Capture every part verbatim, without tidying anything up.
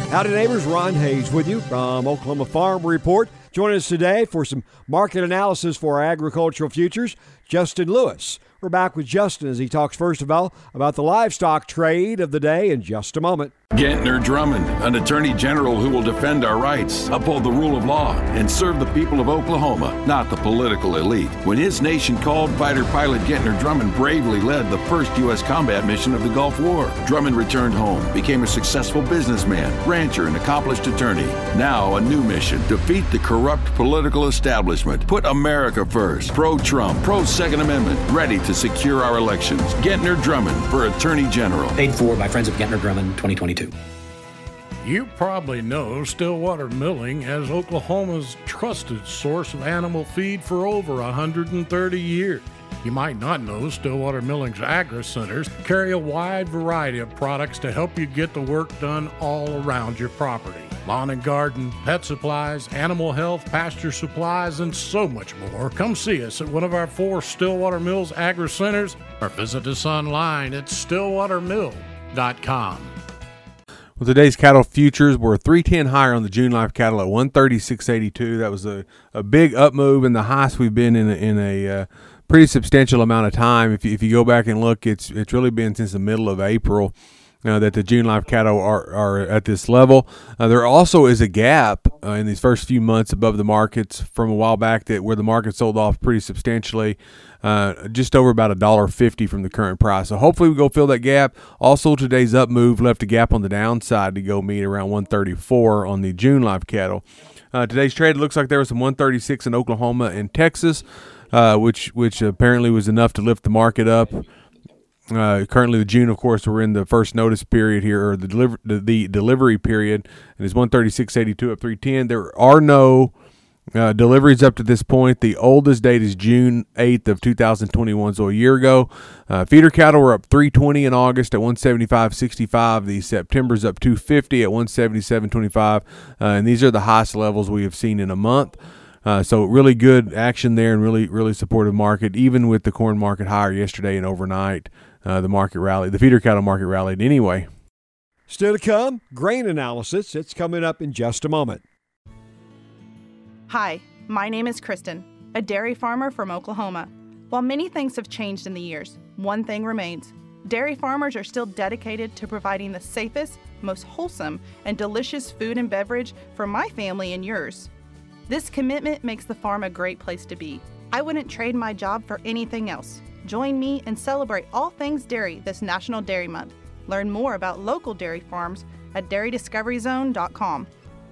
Howdy neighbors, Ron Hayes with you from Oklahoma Farm Report. Joining us today for some market analysis for our agricultural futures, Justin Lewis. We're back with Justin as he talks first of all about the livestock trade of the day in just a moment. Gentner Drummond, an attorney general who will defend our rights, uphold the rule of law, and serve the people of Oklahoma, not the political elite. When his nation called, fighter pilot Gentner Drummond bravely led the first U S combat mission of the Gulf War. Drummond returned home, became a successful businessman, rancher, and accomplished attorney. Now a new mission: defeat the corrupt political establishment. Put America first. Pro-Trump, pro-Second Amendment, ready to secure our elections. Gentner Drummond for Attorney General. Paid for by Friends of Gentner Drummond, twenty twenty-two. You probably know Stillwater Milling as Oklahoma's trusted source of animal feed for over one hundred thirty years. You might not know Stillwater Milling's agri-centers carry a wide variety of products to help you get the work done all around your property. Lawn and garden, pet supplies, animal health, pasture supplies, and so much more. Come see us at one of our four Stillwater Mills agri-centers or visit us online at stillwater mill dot com. Well, today's cattle futures were three ten higher on the June live cattle at one thirty-six eighty-two. That was a, a big up move and the highest we've been in a, in a uh, pretty substantial amount of time. If you, if you go back and look, it's it's really been since the middle of April uh, that the June live cattle are, are at this level. Uh, there also is a gap uh, in these first few months above the markets from a while back that where the market sold off pretty substantially. Uh, just over about a dollar fifty from the current price. So hopefully we go fill that gap. Also, today's up move left a gap on the downside to go meet around one thirty-four on the June live cattle. Uh, today's trade looks like there was some one thirty-six in Oklahoma and Texas, uh, which which apparently was enough to lift the market up. Uh, currently, the June, of course, we're in the first notice period here, or the deliver the, the delivery period, and it's one thirty-six eighty-two at three ten. There are no Uh, deliveries up to this point. The oldest date is June eighth of two thousand twenty-one, so a year ago. Uh, feeder cattle were up three twenty in August at one seventy-five sixty-five. The September's up two fifty at one seventy-seven twenty-five, uh, and these are the highest levels we have seen in a month. Uh, so really good action there and really, really supportive market. Even with the corn market higher yesterday and overnight, uh, the market rallied. The feeder cattle market rallied anyway. Still to come, grain analysis. It's coming up in just a moment. Hi, my name is Kristen, a dairy farmer from Oklahoma. While many things have changed in the years, one thing remains. Dairy farmers are still dedicated to providing the safest, most wholesome, and delicious food and beverage for my family and yours. This commitment makes the farm a great place to be. I wouldn't trade my job for anything else. Join me and celebrate all things dairy this National Dairy Month. Learn more about local dairy farms at dairy discovery zone dot com.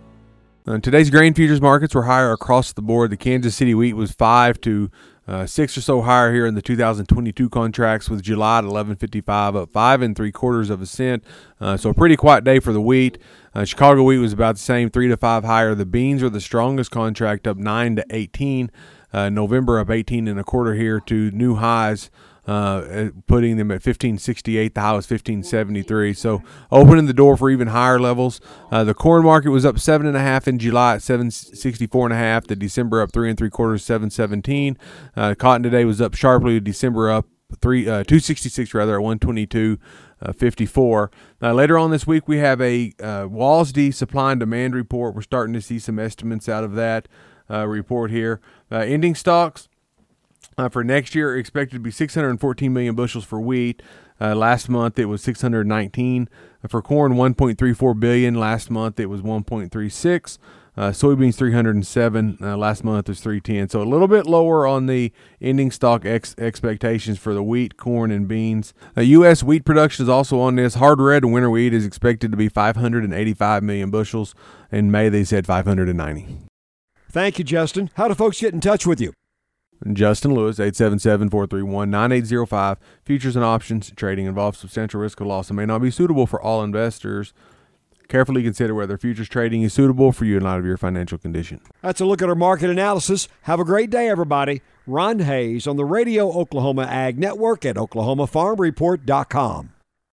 Uh, today's grain futures markets were higher across the board. The Kansas City wheat was five to uh, six or so higher here in the two thousand twenty-two contracts, with July at eleven fifty-five up five and three quarters of a cent. Uh, so a pretty quiet day for the wheat. Uh, Chicago wheat was about the same, three to five higher. The beans are the strongest contract, up nine to eighteen. Uh, November up eighteen and a quarter here to new highs. Uh, putting them at fifteen sixty-eight. The high was fifteen seventy-three. So opening the door for even higher levels. Uh, the corn market was up seven and a half in July at seven sixty-four and a half. The December up three and three quarters, seven seventeen. Uh, cotton today was up sharply. December up three uh, two sixty-six rather at one twenty-two fifty-four. Uh, later on this week we have a uh, WASDE supply and demand report. We're starting to see some estimates out of that uh, report here. Uh, ending stocks. Uh, for next year, expected to be six hundred fourteen million bushels for wheat. Uh, last month, it was six hundred nineteen. Uh, for corn, one point three four billion. Last month, it was one point three six. Uh, soybeans, three hundred seven. Uh, last month was three ten. So a little bit lower on the ending stock ex- expectations for the wheat, corn, and beans. Uh, U S wheat production is also on this. Hard red winter wheat is expected to be five hundred eighty-five million bushels. In May, they said five hundred ninety. Thank you, Justin. How do folks get in touch with you? Justin Lewis, eight seven seven, four three one, nine eight zero five. Futures and options trading involves substantial risk of loss and may not be suitable for all investors. Carefully consider whether futures trading is suitable for you in light of your financial condition. That's a look at our market analysis. Have a great day, everybody. Ron Hayes on the Radio Oklahoma Ag Network at oklahoma farm report dot com.